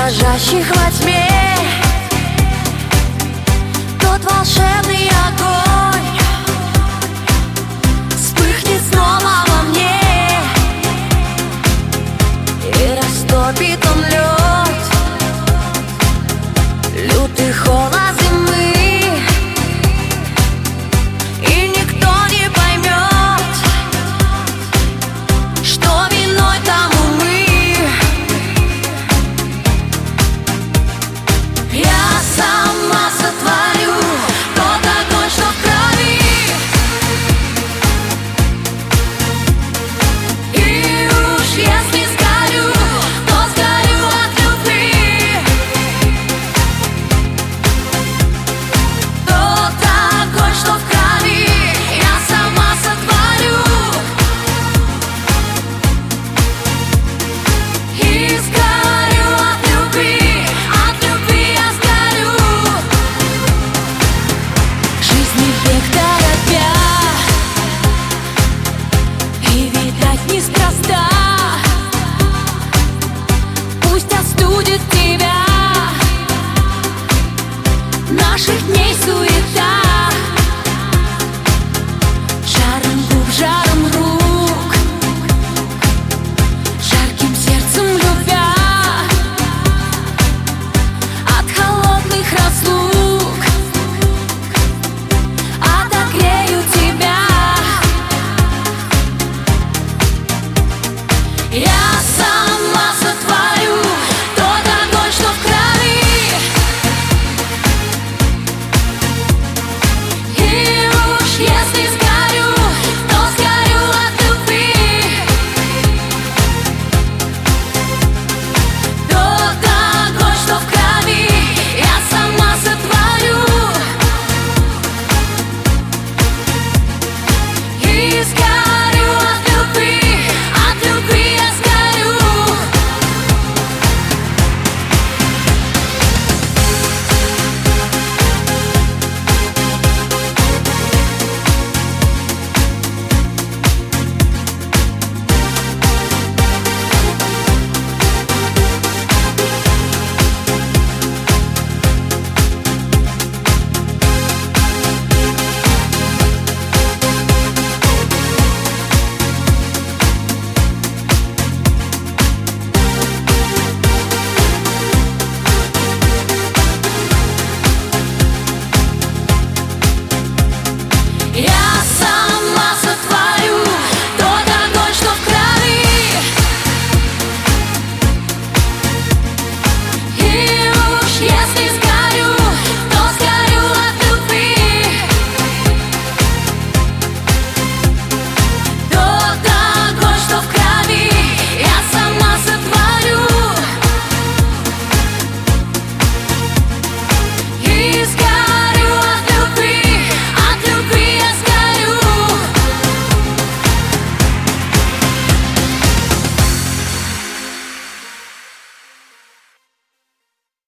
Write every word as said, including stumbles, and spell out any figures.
дрожащих во тьме. Тот волшебный огонь вспыхнет снова во мне, и растопит он лед, лютый холод зимы. И никто не поймет, что виной тому мы. Я сама сотворю тот огонь, что в крови, и уж если сгорю, то сгорю от любви. Тот огонь, что в крови, я сама сотворю, и сгорю от любви, от любви я сгорю. Жизнь век торопя, и, видать, неспроста. Пусть остудит тебя наших